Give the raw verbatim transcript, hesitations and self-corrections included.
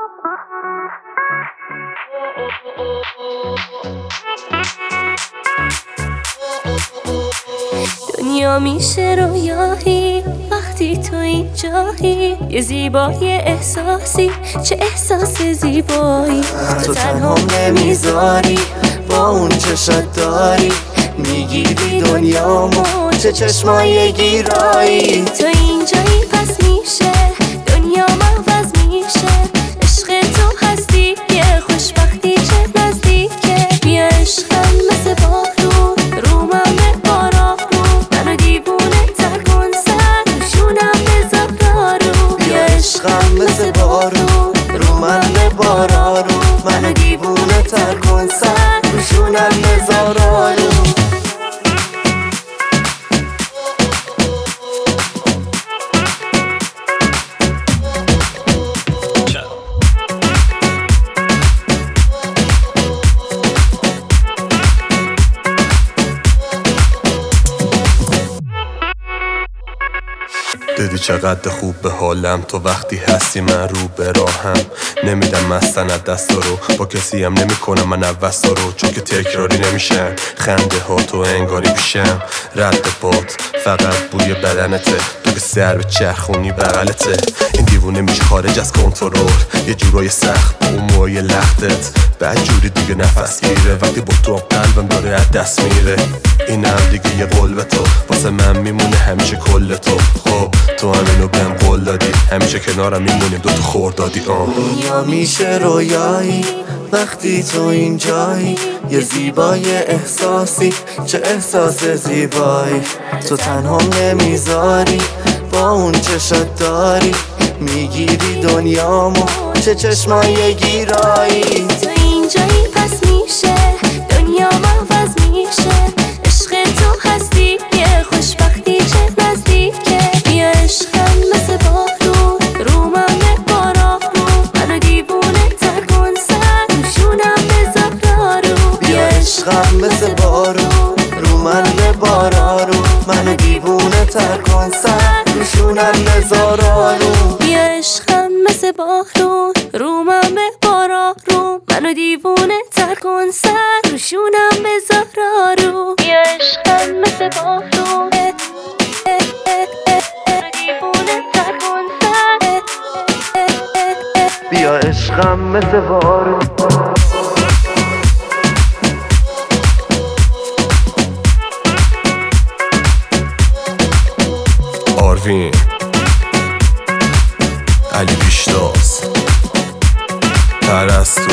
دنیا میشه رویایی وقتی تو اینجایی، یه زیبای احساسی، چه احساس زیبایی. تو تنها نمیذاری با اون چشات داری، میگیری دنیامو، چه چشمای گیرایی. تو اینجایی پس میشه دنیا عوض میشه، عشق تو هستی یه خوشبختی چه نزدیکه. بیا عشقم مثل بارون رو من ببارا رو، منو دیوونه تر کن سر روشونم بذار دارو. بیا عشقم مثل بارون رو من ببارا رو، منو دیوونه تر کن سر روشونم بذار دارو. دیدی چقدر خوب به حالم تو وقتی هستی من رو به راهم. نمیدم مستند دستا رو، با کسی هم نمی کنم من عوضا رو، چون که تکراری نمیشن خنده ها تو انگاری بیشم. رد پات فقط بوی بدنته، تو که سر به چرخونی بغلته. این دیوونه میشه خارج از کنترل، یه جورای سخت با اون موهای لختت. بعد جوری دیگه نفس گیره وقتی با تو قلبم داره از دست میره. اینم دیگه یه قول به تو واسه من میمونه همیشه کل تو. خب تو همینو بهم قول دادی، همیشه کنارم میمونیم دوتا خوردادی. آه دنیا میشه رویایی وقتی تو اینجایی، یه زیبای احساسی، چه احساس زیبایی. تو تنها نمیذاری با اون چشات داری، میگیری دنیامو، چه چشمای گیرایی. تو اینجایی پس میشه دنیا عوض میشه، عشق تو هستی یه خوشبختی چه نزدیکه. بیا عشقم مثل بارون رو من ببارا رو، منو دیوونه تر کن سر روشونم بذار دارو. بیا عشقم مثل بارون رو من ببارا رو، منو دیوونه تر کن سر روشونم بذار دارو. بیا عشقم مثل بارون رو من ببارا رو، منو دیوونه تر کن سر روشونم بذار دارو. بیا عشقم مثل بارون دیوونه تر کن سر. بیا عشقم مثل بارون. آروین علی پیشتاز پرستو